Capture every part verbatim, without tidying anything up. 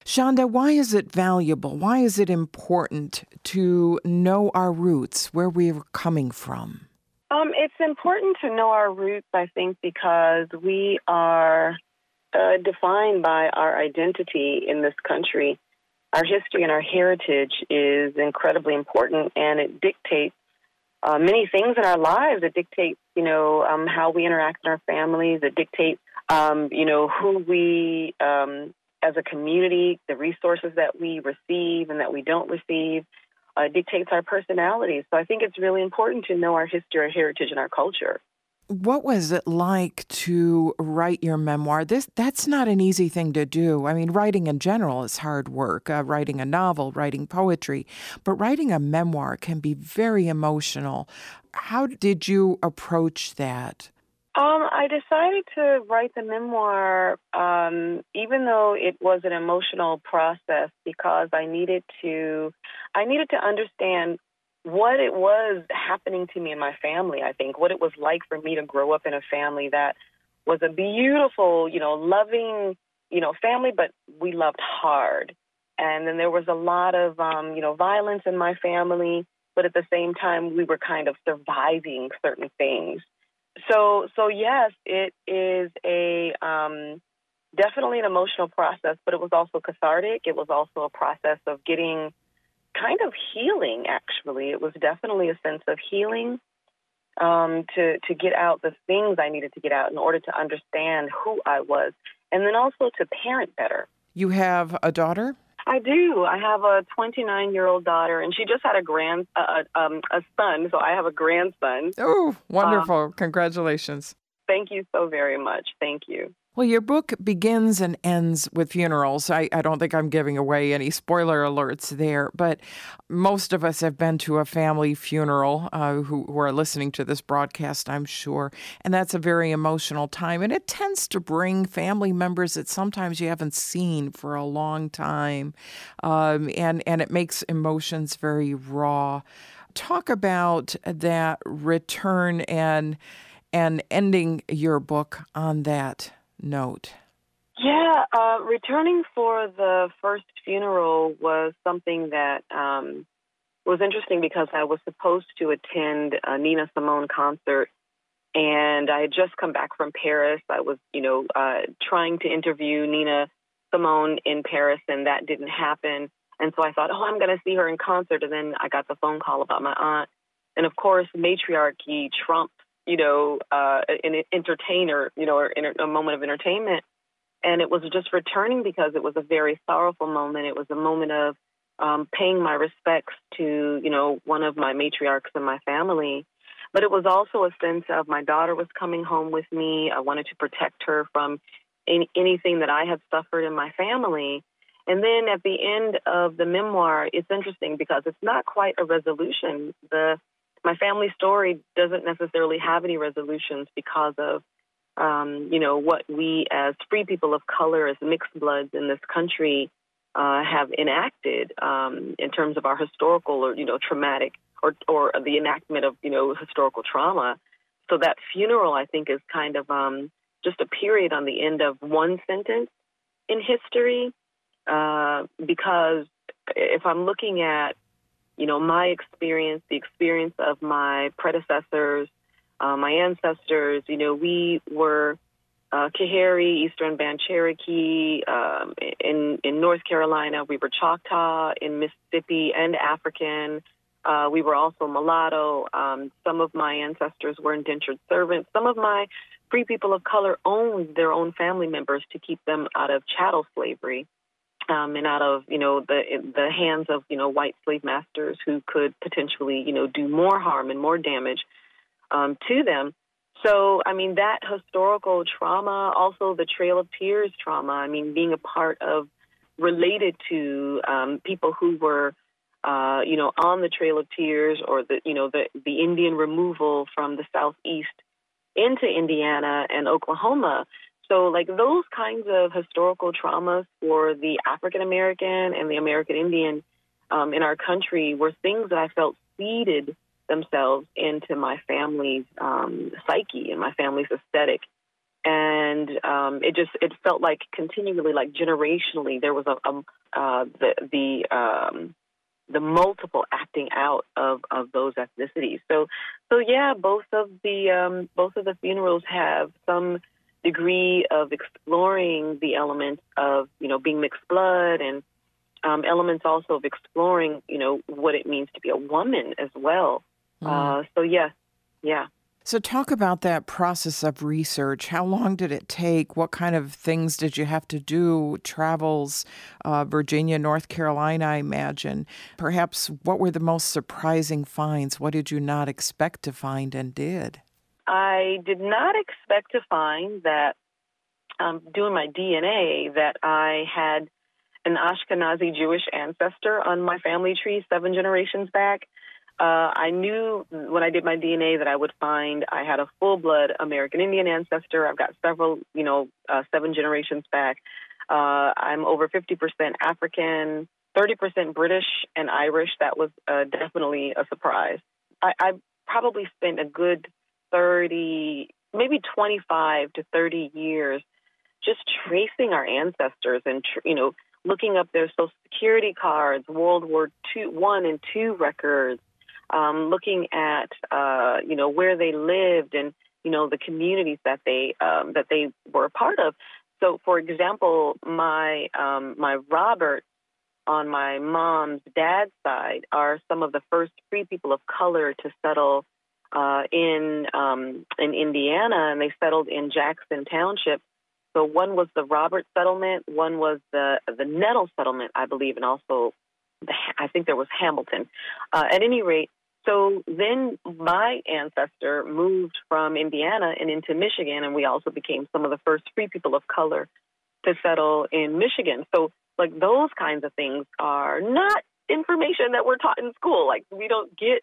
Shonda, why is it valuable? Why is it important to know our roots, where we're coming from? Um, it's important to know our roots, I think, because we are uh, defined by our identity in this country. Our history and our heritage is incredibly important, and it dictates uh, many things in our lives. It dictates, you know, um, how we interact in our families. It dictates, um, you know, who we, um, as a community, the resources that we receive and that we don't receive. Uh, dictates our personalities. So I think it's really important to know our history, our heritage, and our culture. What was it like to write your memoir? This that's not an easy thing to do. I mean, writing in general is hard work, uh, writing a novel, writing poetry, but writing a memoir can be very emotional. How did you approach that? Um, I decided to write the memoir, um, even though it was an emotional process, because I needed to, I needed to understand what it was happening to me and my family. I think what it was like for me to grow up in a family that was a beautiful, you know, loving, you know, family, but we loved hard. And then there was a lot of, um, you know, violence in my family, but at the same time, we were kind of surviving certain things. So, so yes, it is a um, definitely an emotional process, but it was also cathartic. It was also a process of getting kind of healing, actually. It was definitely a sense of healing um, to, to get out the things I needed to get out in order to understand who I was, and then also to parent better. You have a daughter? I do. I have a twenty-nine-year-old daughter, and she just had a grand, uh, um, a son, so I have a grandson. Oh, wonderful. Um, Congratulations. Thank you so very much. Thank you. Well, your book begins and ends with funerals. I, I don't think I'm giving away any spoiler alerts there, but most of us have been to a family funeral uh, who, who are listening to this broadcast, I'm sure. And that's a very emotional time. And it tends to bring family members that sometimes you haven't seen for a long time. Um, and, and it makes emotions very raw. Talk about that return and and ending your book on that note. Yeah, uh, returning for the first funeral was something that um, was interesting because I was supposed to attend a Nina Simone concert, and I had just come back from Paris. I was, you know, uh, trying to interview Nina Simone in Paris, and that didn't happen. And so I thought, oh, I'm going to see her in concert, and then I got the phone call about my aunt. And of course, matriarchy trumped, you know, uh, an entertainer, you know, or a moment of entertainment. And it was just returning because it was a very sorrowful moment. It was a moment of um, paying my respects to, you know, one of my matriarchs in my family. But it was also a sense of my daughter was coming home with me. I wanted to protect her from any, anything that I had suffered in my family. And then at the end of the memoir, it's interesting because it's not quite a resolution. The My family story doesn't necessarily have any resolutions because of, um, you know, what we as free people of color, as mixed bloods in this country, uh, have enacted um, in terms of our historical or, you know, traumatic or, or the enactment of, you know, historical trauma. So that funeral, I think, is kind of um, just a period on the end of one sentence in history, uh, because if I'm looking at, you know, my experience, the experience of my predecessors, uh, my ancestors, you know, we were uh, Kahari, Eastern Band Cherokee. Um, in, in North Carolina, we were Choctaw. In Mississippi and African. Uh, we were also mulatto. Um, some of my ancestors were indentured servants. Some of my free people of color owned their own family members to keep them out of chattel slavery. Um, and out of, you know, the the hands of, you know, white slave masters who could potentially, you know, do more harm and more damage um, to them. So, I mean, that historical trauma, also the Trail of Tears trauma, I mean, being a part of, related to um, people who were, uh, you know, on the Trail of Tears or the, you know, the, the Indian removal from the Southeast into Indiana and Oklahoma. So, like, those kinds of historical traumas for the African-American and the American Indian um, in our country were things that I felt seeded themselves into my family's um, psyche and my family's aesthetic. and um, it just it felt like continually, like generationally, there was a, a uh, the the um, the multiple acting out of, of those ethnicities. So so yeah, both of the um, both of the funerals have some degree of exploring the elements of, you know, being mixed blood, and um, elements also of exploring, you know, what it means to be a woman as well. Mm. Uh, so yeah, yeah. So talk about that process of research. How long did it take? What kind of things did you have to do? Travels, uh, Virginia, North Carolina, I imagine. Perhaps what were the most surprising finds? What did you not expect to find and did? I did not expect to find that, um, doing my D N A, that I had an Ashkenazi Jewish ancestor on my family tree seven generations back. Uh, I knew when I did my D N A that I would find I had a full-blood American Indian ancestor. I've got several, you know, uh, seven generations back. Uh, I'm over fifty percent African, thirty percent British and Irish. That was uh, definitely a surprise. I, I probably spent a good thirty, maybe twenty-five to thirty years just tracing our ancestors and, you know, looking up their Social Security cards, World War Two, One and Two records, um, looking at, uh, you know, where they lived and, you know, the communities that they um, that they were a part of. So, for example, my um, my Robert on my mom's dad's side are some of the first free people of color to settle uh, in um, in Indiana, and they settled in Jackson Township. So one was the Robert settlement, one was the the Nettle settlement, I believe, and also the, I think there was Hamilton. Uh, at any rate, so then my ancestor moved from Indiana and into Michigan, and we also became some of the first free people of color to settle in Michigan. So, like, those kinds of things are not information that we're taught in school. Like, we don't get,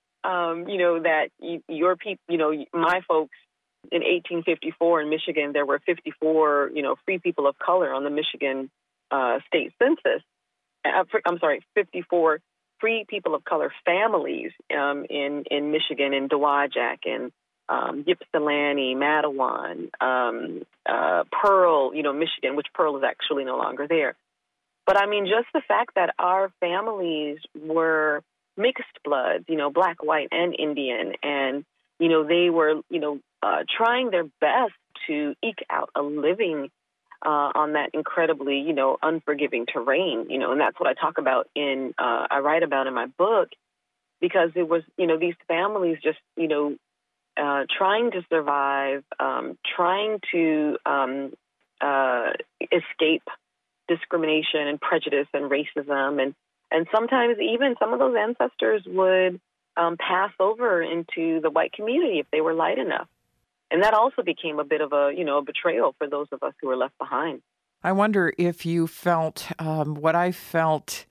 um, you know, that y- your people, you know, my folks in eighteen fifty-four in Michigan, there were fifty-four, you know, free people of color on the Michigan uh, state census. Uh, I'm sorry, fifty-four free people of color families um, in in Michigan, in Dowagiac and um, Ypsilanti, Mattawan, um, uh, Pearl, you know, Michigan, which Pearl is actually no longer there. But I mean, just the fact that our families were mixed bloods, you know, black, white, and Indian, and you know, they were, you know, uh, trying their best to eke out a living uh, on that incredibly, you know, unforgiving terrain, you know, and that's what I talk about in, uh, I write about in my book, because it was, you know, these families just, you know, uh, trying to survive, um, trying to um, uh, escape discrimination and prejudice and racism. And, and sometimes even some of those ancestors would um, pass over into the white community if they were light enough. And that also became a bit of a, you know, a betrayal for those of us who were left behind. I wonder if you felt um, what I felt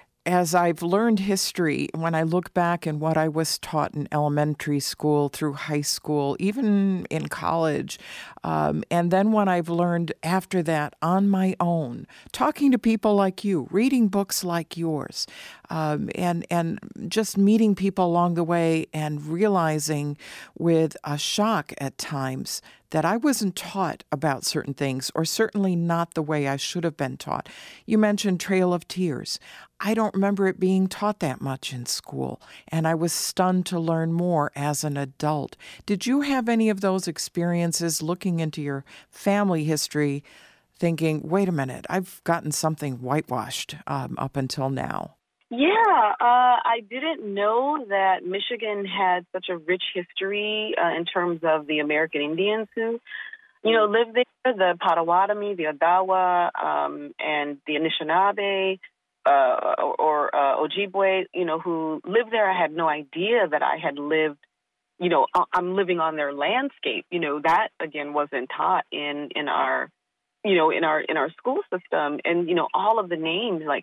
as I've learned history, when I look back and what I was taught in elementary school, through high school, even in college, um, and then when I've learned after that on my own, talking to people like you, reading books like yours, um, and and just meeting people along the way and realizing with a shock at times that I wasn't taught about certain things, or certainly not the way I should have been taught. You mentioned Trail of Tears. I don't remember it being taught that much in school, and I was stunned to learn more as an adult. Did you have any of those experiences looking into your family history, thinking, wait a minute, I've gotten something whitewashed um, up until now? Yeah, uh, I didn't know that Michigan had such a rich history uh, in terms of the American Indians who, you know, lived there, the Potawatomi, the Odawa, um, and the Anishinaabe, uh, or uh, Ojibwe, you know, who lived there. I had no idea that I had lived, you know, I'm living on their landscape. You know, that, again, wasn't taught in, in our you know, in our in our school system. And, you know, all of the names like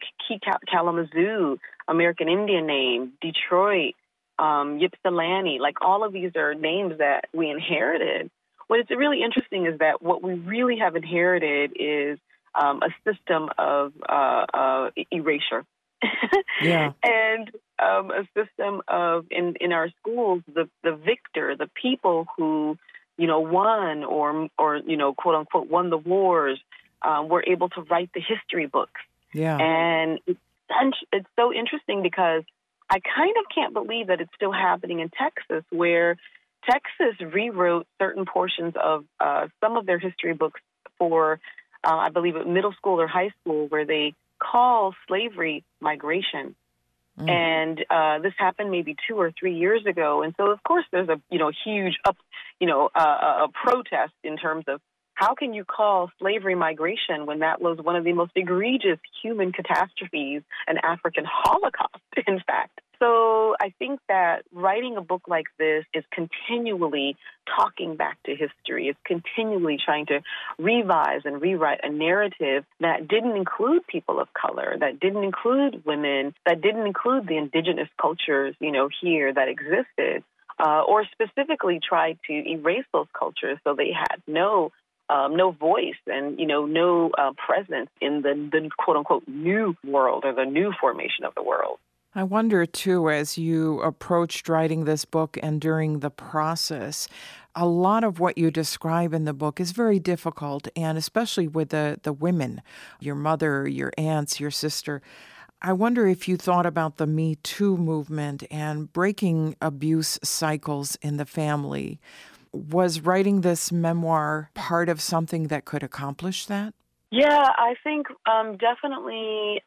Kalamazoo, American Indian name, Detroit, um, Ypsilanti, like all of these are names that we inherited. What's really interesting is that what we really have inherited is um, a system of uh, uh, erasure. Yeah. And um, a system of, in, in our schools, the, the victor, the people who you know, won or, or you know, quote unquote, won the wars, um, were able to write the history books. Yeah. And it's, it's so interesting because I kind of can't believe that it's still happening in Texas, where Texas rewrote certain portions of uh, some of their history books for, uh, I believe, middle school or high school, where they call slavery migration. Mm. And uh, this happened maybe two or three years ago. And so, of course, there's a you know huge up you know uh, a protest in terms of how can you call slavery migration when that was one of the most egregious human catastrophes, an African Holocaust, in fact. So I think that writing a book like this is continually talking back to history. It's continually trying to revise and rewrite a narrative that didn't include people of color, that didn't include women, that didn't include the indigenous cultures, you know, here that existed, uh, or specifically tried to erase those cultures so they had no Um, no voice and, you know, no uh, presence in the, the quote-unquote new world or the new formation of the world. I wonder, too, as you approached writing this book and during the process, a lot of what you describe in the book is very difficult, and especially with the, the women, your mother, your aunts, your sister. I wonder if you thought about the Me Too movement and breaking abuse cycles in the family. Was writing this memoir part of something that could accomplish that? Yeah, I think um, definitely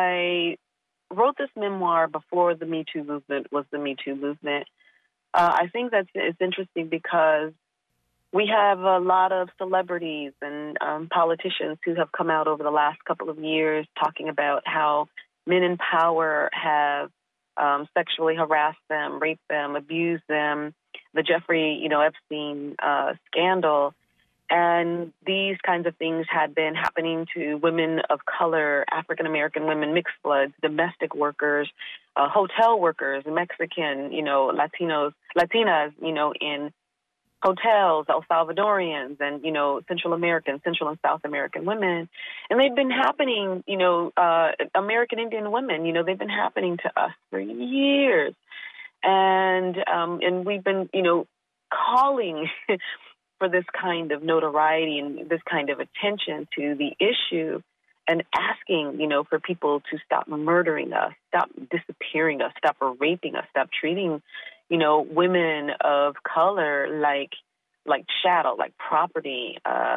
I wrote this memoir before the Me Too movement was the Me Too movement. Uh, I think that's it's interesting because we have a lot of celebrities and um, politicians who have come out over the last couple of years talking about how men in power have um, sexually harassed them, raped them, abused them, the Jeffrey, you know, Epstein uh, scandal. And these kinds of things had been happening to women of color, African-American women, mixed bloods, domestic workers, uh, hotel workers, Mexican, you know, Latinos, Latinas, you know, in hotels, El Salvadorians, and, you know, Central American, Central and South American women. And they've been happening, you know, uh, American Indian women, you know, they've been happening to us for years. And um, and we've been, you know, calling for this kind of notoriety and this kind of attention to the issue and asking, you know, for people to stop murdering us, stop disappearing us, stop raping us, stop treating, you know, women of color like like chattel, like property. Uh,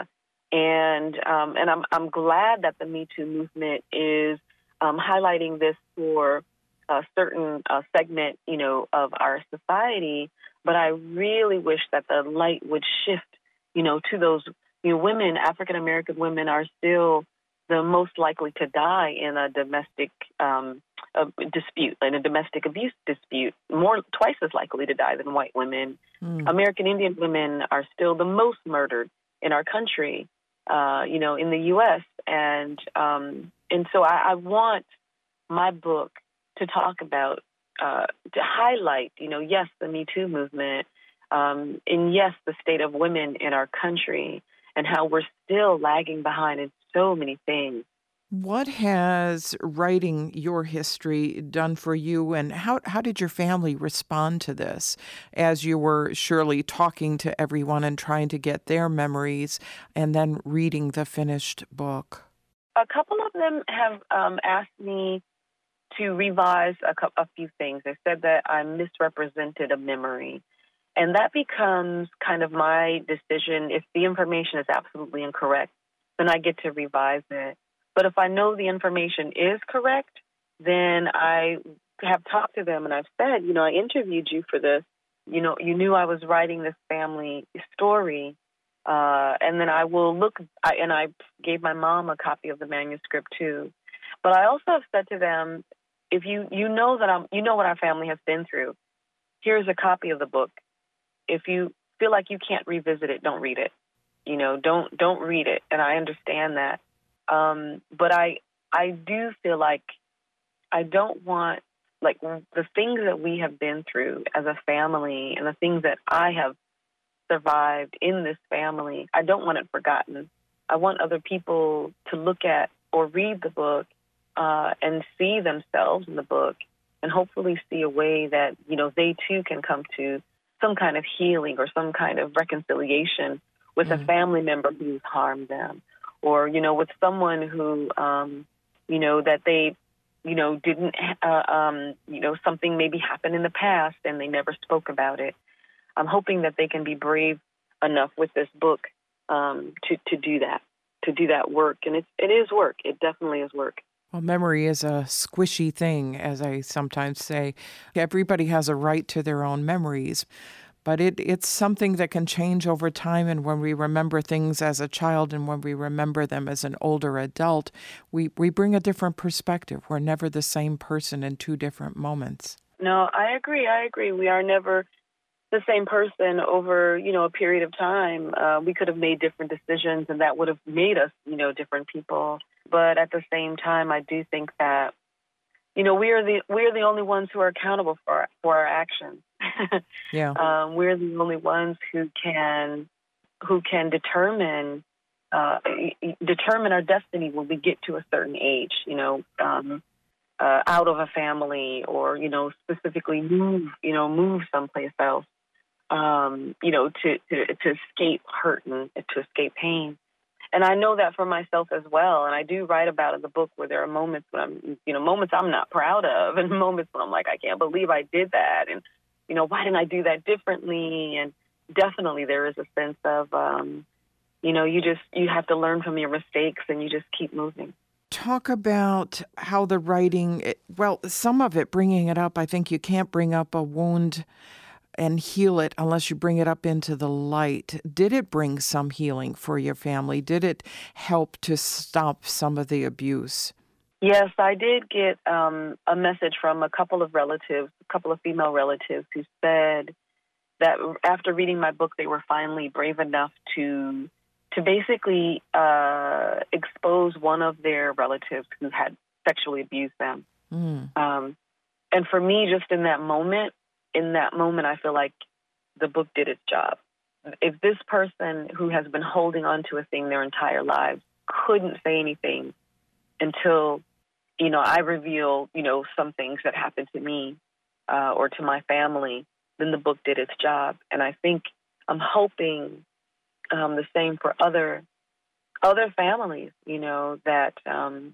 and um, and I'm I'm glad that the Me Too movement is um, highlighting this for a certain uh, segment, you know, of our society, but I really wish that the light would shift, you know, to those, you know, women. African American women are still the most likely to die in a domestic um, a dispute, in a domestic abuse dispute, more twice as likely to die than white women. Mm. American Indian women are still the most murdered in our country, uh, you know, in the U S And um, and so I, I want my book to talk about, uh, to highlight, you know, yes, the Me Too movement, um, and yes, the state of women in our country and how we're still lagging behind in so many things. What has writing your history done for you, and how, how did your family respond to this as you were surely talking to everyone and trying to get their memories and then reading the finished book? A couple of them have um, asked me to revise a, a few things. They said that I misrepresented a memory. And that becomes kind of my decision. If the information is absolutely incorrect, then I get to revise it. But if I know the information is correct, then I have talked to them and I've said, you know, I interviewed you for this. You know, you knew I was writing this family story. Uh, and then I will look, I, and I gave my mom a copy of the manuscript too. But I also have said to them, if you, you know that I'm, you know what our family has been through, here's a copy of the book. If you feel like you can't revisit it, don't read it. You know, don't don't read it. And I understand that. Um, but I I do feel like I don't want, like, the things that we have been through as a family and the things that I have survived in this family, I don't want it forgotten. I want other people to look at or read the book uh, and see themselves in the book and hopefully see a way that, you know, they too can come to some kind of healing or some kind of reconciliation with mm. a family member who's harmed them, or, you know, with someone who, um, you know, that they, you know, didn't, uh, um, you know, something maybe happened in the past and they never spoke about it. I'm hoping that they can be brave enough with this book um, to, to do that, to do that work. And it's, it is work. It definitely is work. Well, memory is a squishy thing, as I sometimes say. Everybody has a right to their own memories, but it, it's something that can change over time. And when we remember things as a child and when we remember them as an older adult, we, we bring a different perspective. We're never the same person in two different moments. No, I agree. I agree. We are never the same person over, you know, a period of time. Uh, we could have made different decisions and that would have made us, you know, different people. But at the same time, I do think that, you know, we are the we are the only ones who are accountable for our, for our actions. Yeah, um, we're the only ones who can who can determine uh, determine our destiny when we get to a certain age. You know, um, uh, out of a family, or you know, specifically move, you know, move someplace else. Um, you know, to, to to escape hurt and to escape pain. And I know that for myself as well. And I do write about in the book where there are moments when I'm, you know, moments I'm not proud of, and moments when I'm like, I can't believe I did that. And, you know, why didn't I do that differently? And definitely there is a sense of, um, you know, you just, you have to learn from your mistakes and you just keep moving. Talk about how the writing, well, some of it, bringing it up, I think you can't bring up a wound and heal it unless you bring it up into the light. Did it bring some healing for your family? Did it help to stop some of the abuse? Yes, I did get um, a message from a couple of relatives, a couple of female relatives who said that after reading my book, they were finally brave enough to to basically uh, expose one of their relatives who had sexually abused them. Mm. Um, and for me, just in that moment, in that moment, I feel like the book did its job. If this person who has been holding on to a thing their entire lives couldn't say anything until, you know, I reveal, you know, some things that happened to me uh, or to my family, then the book did its job. And I think I'm hoping um, the same for other other families, you know, that um,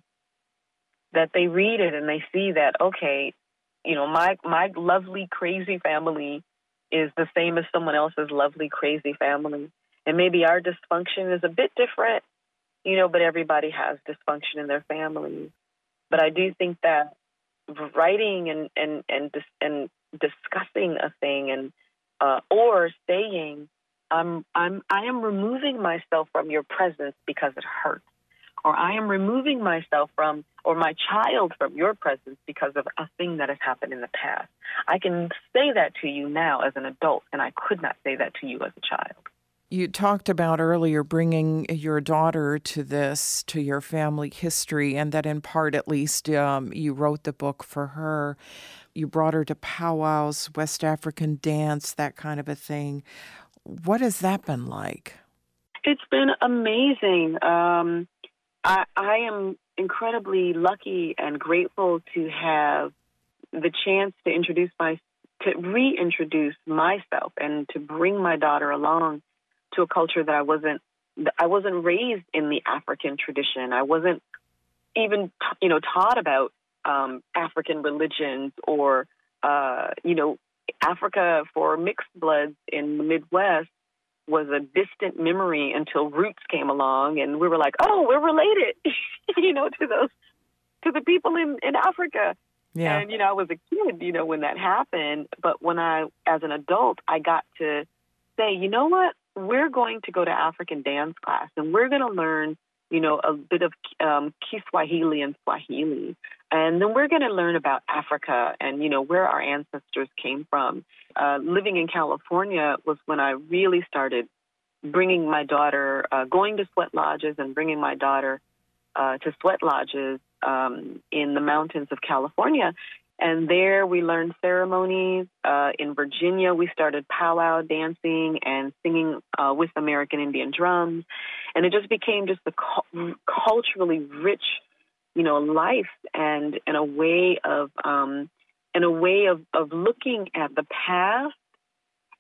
that they read it and they see that, okay, you know, my, my lovely, crazy family is the same as someone else's lovely, crazy family. And maybe our dysfunction is a bit different, you know, but everybody has dysfunction in their families. But I do think that writing and, and, and, dis- and discussing a thing and uh, or saying, I'm, I'm, I am removing myself from your presence because it hurts. Or I am removing myself from, or my child from your presence because of a thing that has happened in the past. I can say that to you now as an adult, and I could not say that to you as a child. You talked about earlier bringing your daughter to this, to your family history, and that in part, at least, um, you wrote the book for her. You brought her to powwows, West African dance, that kind of a thing. What has that been like? It's been amazing. Um, I, I am incredibly lucky and grateful to have the chance to introduce my, to reintroduce myself and to bring my daughter along to a culture that I wasn't, I wasn't raised in the African tradition. I wasn't even, you know, taught about um, African religions or, uh, you know, Africa for mixed bloods in the Midwest was a distant memory until Roots came along, and we were like, oh, we're related, you know, to those, to the people in, in Africa. Yeah. And, you know, I was a kid, you know, when that happened. But when I, as an adult, I got to say, you know what, we're going to go to African dance class, and we're going to learn, you know, a bit of um, Kiswahili and Swahili. And then we're going to learn about Africa and, you know, where our ancestors came from. Uh, living in California was when I really started bringing my daughter, uh, going to sweat lodges and bringing my daughter uh, to sweat lodges um, in the mountains of California. And there we learned ceremonies. Uh, in Virginia, we started powwow dancing and singing uh, with American Indian drums. And it just became just a cu- culturally rich, you know, life and, and a way of um, and a way of, of looking at the past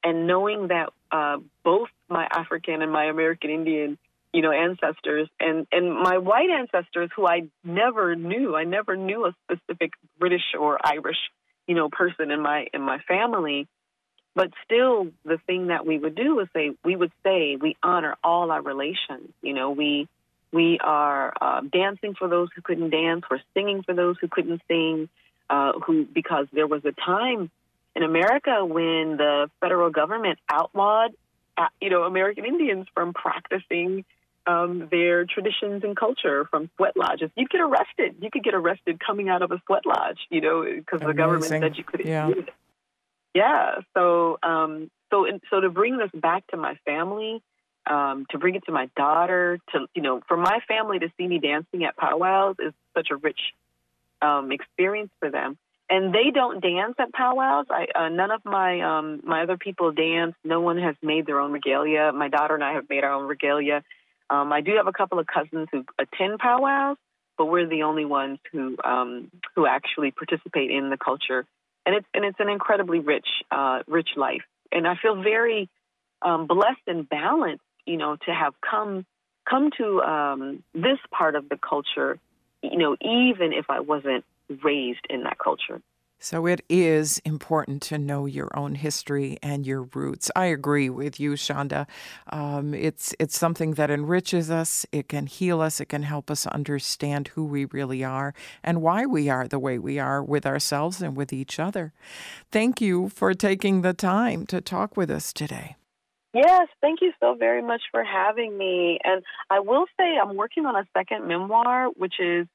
and knowing that uh, both my African and my American Indian, you know, ancestors and, and my white ancestors, who I never knew, I never knew a specific British or Irish, you know, person in my in my family. But still, the thing that we would do is say, we would say, we honor all our relations. You know, we we are uh, dancing for those who couldn't dance. We're singing for those who couldn't sing. Uh, who because there was a time in America when the federal government outlawed, uh, you know, American Indians from practicing um, their traditions and culture from sweat lodges. You'd get arrested. You could get arrested coming out of a sweat lodge, you know, because the government said you couldn't yeah. do it. Yeah. So, um, so, so to bring this back to my family, um, to bring it to my daughter, to, you know, for my family to see me dancing at powwows is such a rich um, experience for them. And they don't dance at powwows. I, uh, none of my um, my other people dance. No one has made their own regalia. My daughter and I have made our own regalia. Um, I do have a couple of cousins who attend powwows, but we're the only ones who um, who actually participate in the culture. And it's and it's an incredibly rich, uh, rich life. And I feel very um, blessed and balanced, you know, to have come come to um, this part of the culture, you know, even if I wasn't raised in that culture. So it is important to know your own history and your roots. I agree with you, Shonda. Um, it's it's something that enriches us. It can heal us. It can help us understand who we really are and why we are the way we are with ourselves and with each other. Thank you for taking the time to talk with us today. Yes, thank you so very much for having me. And I will say I'm working on a second memoir, which is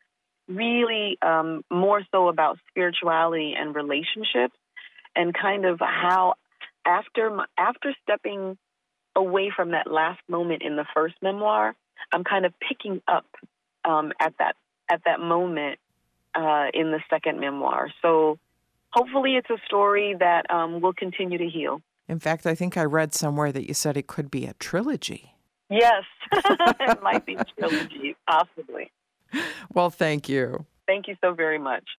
really um, more so about spirituality and relationships, and kind of how after after stepping away from that last moment in the first memoir, I'm kind of picking up um, at that at that moment uh, in the second memoir. So hopefully it's a story that um, will continue to heal. In fact, I think I read somewhere that you said it could be a trilogy. Yes, it might be a trilogy, possibly. Well, thank you. Thank you so very much.